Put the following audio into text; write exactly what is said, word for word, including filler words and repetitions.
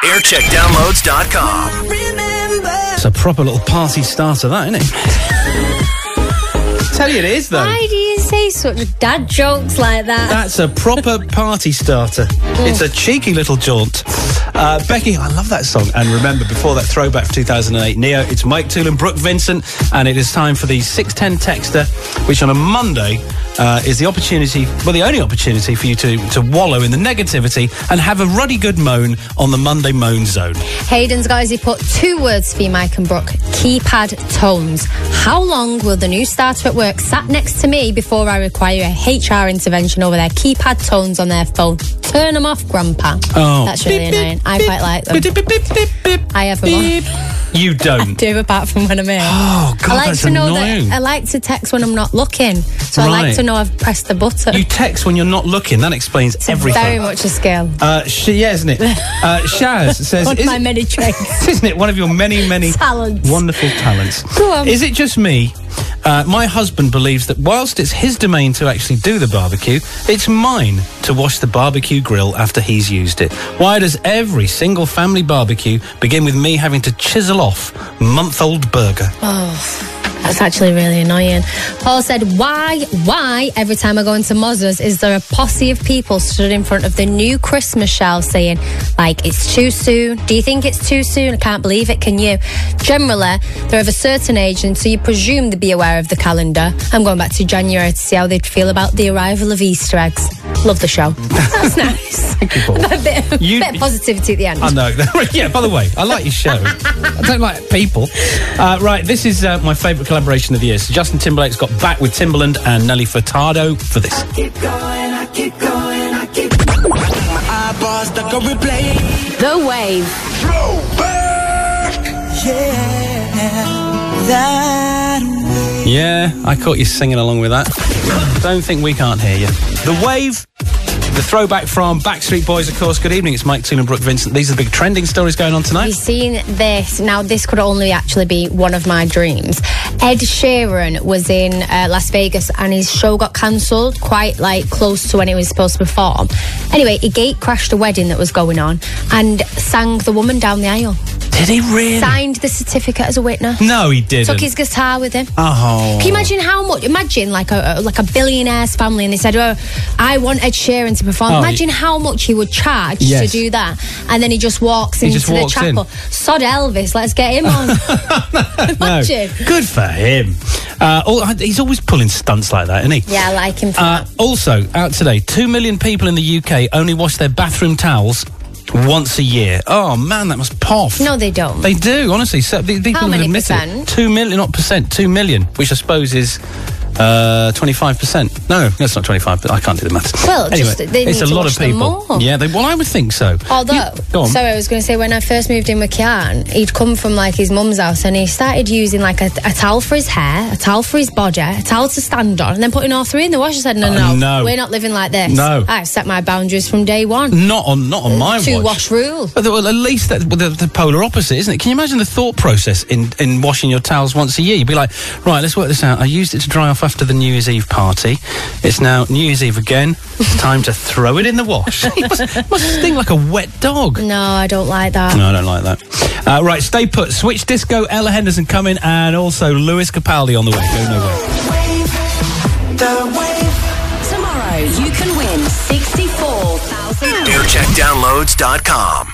aircheck downloads dot com. It's a proper little party starter, that, isn't it? Tell you it is, though. Why do you say such dad jokes like that? That's a proper party starter. It's a cheeky little jaunt. Uh, Becky, I love that song. And remember, before that throwback for two thousand eight, Neo, it's Mike Toole and Brooke Vincent, and it is time for the six ten texter, which on a Monday uh, is the opportunity, well, the only opportunity for you to, to wallow in the negativity and have a ruddy good moan on the Monday Moan Zone. Hayden's guys, he put two words for you, Mike and Brooke. Keypad tones. How long will the new starter at work sat next to me before I require a H R intervention over their keypad tones on their phone? Turn them off, Grandpa. Oh. That's really Beep, annoying. beep, I beep, quite like them. beep, beep, beep, beep, beep, I have them beep. on. You don't. I do, apart from when I'm in. Oh, God, I like that's to know annoying. that I like to text when I'm not looking, so I Right. like to know I've pressed the button. You text when you're not looking. That explains it's everything. very much a skill. Uh, sh- yeah, isn't it? Uh, Shaz says... One of is my it- many traits. Isn't it one of your many, many Talents. wonderful talents? Go on. Is it just me? Uh, my husband believes that whilst it's his domain to actually do the barbecue, it's mine to wash the barbecue grill after he's used it. Why does every single family barbecue begin with me having to chisel off month-old burger? Oh, that's actually really annoying. Paul said, why, why, every time I go into Mozza's, is there a posse of people stood in front of the new Christmas shelf saying, like, it's too soon? Do you think it's too soon? I can't believe it, can you? Generally, they're of a certain age, and so you presume they'd be aware of the calendar. I'm going back to January to see how they'd feel about the arrival of Easter eggs. Love the show. That's nice. Thank you, Paul. a bit, of, You- bit of positivity at the end. I know. Yeah, by the way, I like your show. I don't like people. Uh, right, this is uh, my favourite collaboration of the year. So Justin Timberlake's got back with Timbaland and Nelly Furtado for this. I keep going, I keep going, I keep going. My eyeballs stuck on replay. The Wave. Throwback. Yeah, that way. Yeah, I caught you singing along with that. Don't think we can't hear you. The Wave. The throwback from Backstreet Boys, of course. Good evening, it's Mike Toole and Brooke Vincent. These are the big trending stories going on tonight. You've seen this. Now, this could only actually be one of my dreams. Ed Sheeran was in uh, Las Vegas and his show got cancelled quite, like, close to when he was supposed to perform. Anyway, he gate crashed a wedding that was going on and sang the woman down the aisle. Did he really? Signed the certificate as a witness. No, he didn't. Took his guitar with him. Oh. Can you imagine how much? Imagine like a, a like a billionaire's family, and they said, "Oh, I want Ed Sheeran to perform." Oh, imagine how much he would charge Yes. to do that, and then he just walks He into just the walks in. chapel. Sod Elvis, let's get him on. Imagine. No. Good for him. Uh, all, he's always pulling stunts like that, isn't he? Yeah, I like him for Uh, that. also, out today, two million people in the U K only wash their bathroom towels once a year. Oh, man, that must poff. No, they don't. They do, honestly. So, the, people How have many admitted percent? it. Two million, not percent, two million, which I suppose is uh, twenty-five percent. No, that's not twenty-five, I can't do the maths. Well, anyway, just- they it's need a to lot wash of them people. more. Yeah, they, well, I would think so. Although, You- go on. sorry, I was going to say, when I first moved in with Kian, he'd come from like his mum's house and he started using like a, a towel for his hair, a towel for his body, a towel to stand on, and then putting all three in the wash. I said, no, Uh, no, no. we're not living like this. No. I've set my boundaries from day one. Not on, not on my Two watch. wash rule. But well, at least that, well, the, the polar opposite, isn't it? Can you imagine the thought process in, in washing your towels once a year? You'd be like, right, let's work this out. I used it to dry off after the New Year's Eve party. It's now New Year's Eve again. It's time to throw it in the wash. It must, must sting like a wet dog. No, I don't like that. No, I don't like that. Uh, right, stay put. Switch Disco, Ella Henderson coming, and also Lewis Capaldi on the way. Go nowhere. The wave. Tomorrow, you can win sixty-four thousand aircheck downloads dot com.